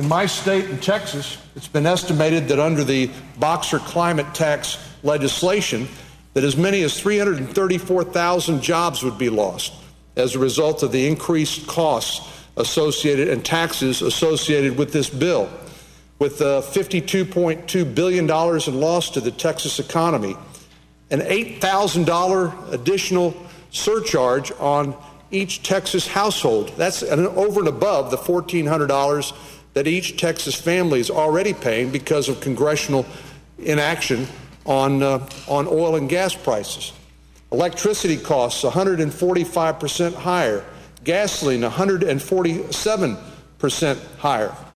In my state, in Texas, it's been estimated that under the Boxer climate tax legislation, that as many as 334,000 jobs would be lost as a result of the increased costs associated and taxes associated with this bill. With $52.2 billion in loss to the Texas economy, an $8,000 additional surcharge on each Texas household. That's over and above the $1,400 that each Texas family is already paying because of congressional inaction on oil and gas prices. Electricity costs 145% higher. Gasoline 147% higher.